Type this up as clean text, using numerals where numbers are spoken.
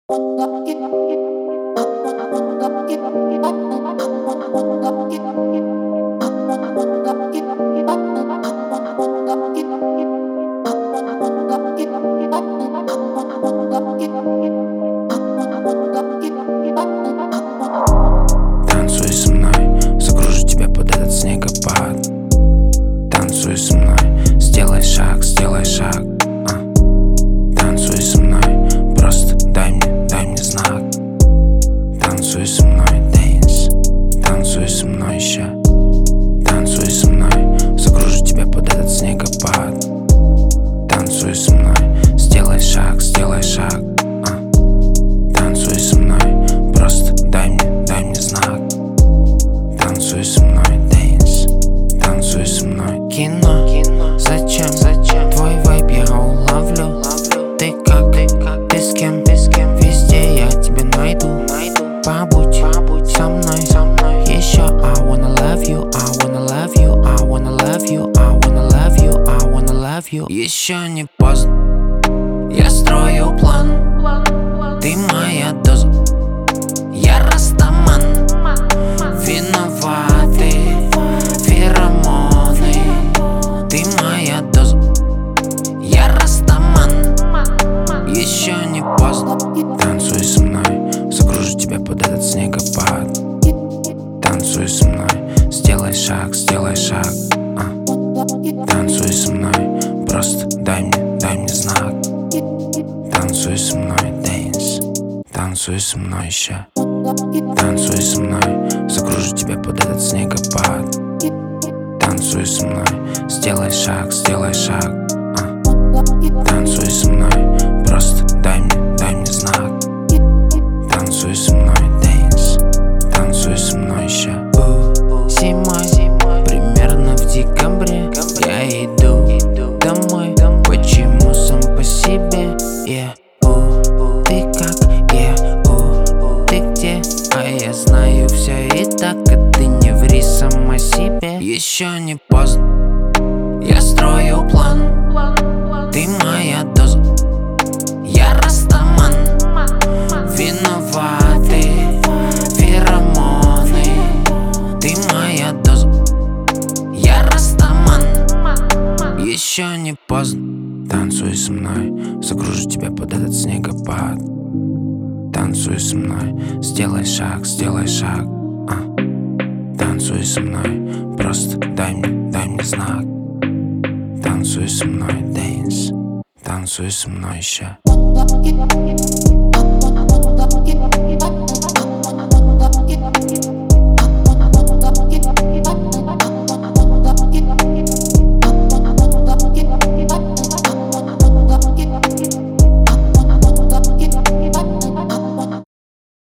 Танцуй со мной, загружу тебя под этот снегопад. Танцуй со мной, сделай шаг, Танцуй со мной, просто дай мне знак. Танцуй со мной, dance. Танцуй со мной еще. Танцуй со мной, загружу тебя под этот снегопад. Танцуй со мной, сделай шаг, Танцуй со мной, просто дай мне знак. Танцуй со мной, dance. Танцуй со мной. Кино, зачем? Твой вайб я уловлю. Ты как, ты с кем? Везде я тебя найду. Побудь со мной еще. I wanna love you, I wanna love you, I wanna love you, I wanna love you, I wanna love you. Еще не поздно, я строю план. Ты моя доза, я растаман. Виноваты феромоны. Ты моя доза, я растаман. Еще не поздно. Танцуй со мной, загружу тебя под этот снегопад. Танцуй со мной, сделай шаг, Танцуй со мной, просто дай мне знак. Танцуй со мной, dance. Танцуй со мной еще. Танцуй со мной, загружу тебя под этот снегопад. Танцуй со мной, сделай шаг, Танцуй со мной, просто дай мне знак. Танцуй со мной, dance. Танцуй со мной еще. Зимой, примерно в декабре, я иду домой. Почему сам по себе? Ты как? Ты где? А я знаю все и так, а ты не ври сама себе. Еще не поздно, я строю план. Ты моя доза, я растаман. Виноваты феромоны. Ты моя доза, я растаман. Еще не поздно. Танцуй со мной, загружу тебя под этот снегопад. Танцуй со мной, сделай шаг, Танцуй со мной, просто дай мне знак. Танцуй со мной, dance. Танцуй со мной еще.